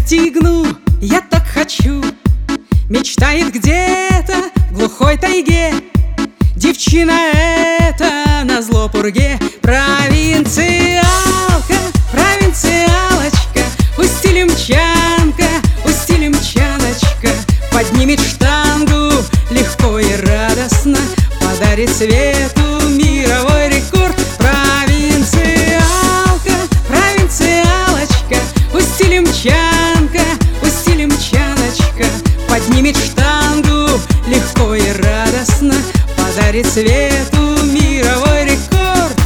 достигну, я так хочу. Мечтает где-то в глухой тайге девчина эта назло пурге. Провинциалка, провинциалочка, устилимчанка, устилимчаночка, поднимет штангу легко и радостно, подарит свету мировой рекорд. Провинциалка, провинциалочка, устилимчанка, устилимчаночка, поднимет штангу легко и радостно, подарит свету мировой рекорд.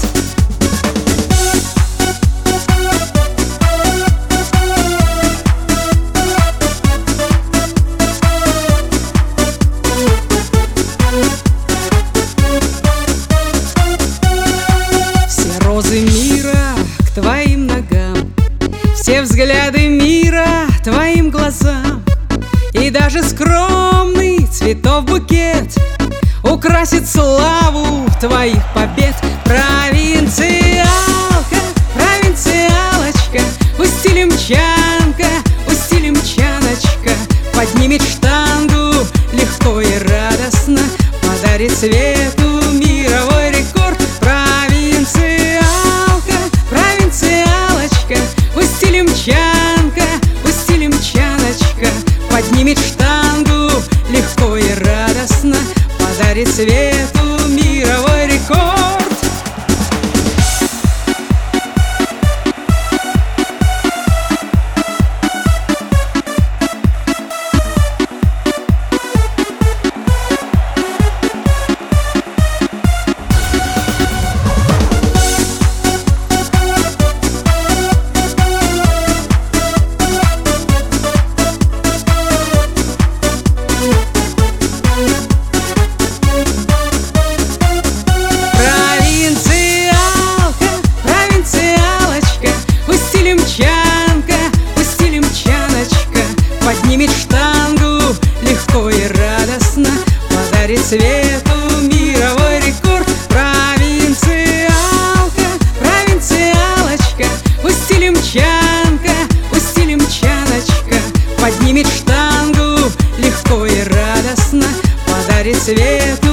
Все розы мира к твоим ногам, все взгляды мира твоим глазам, и даже скромный цветов букет украсит славу твоих побед. Провинциалка, провинциалочка, устилимчанка, устилимчаночка, поднимет штангу легко и радостно, подарит свету мировой рекорд. Провинциалка, провинциалочка, устилимчанка, устилимчаночка, поднимет штангу легко и радостно, подарит свету мировой рекорд. Поднимет штангу легко и радостно, подарит свету мировой рекорд. Провинциалка, провинциалочка, устилимчанка, устилимчаночка, поднимет штангу легко и радостно, подарит свету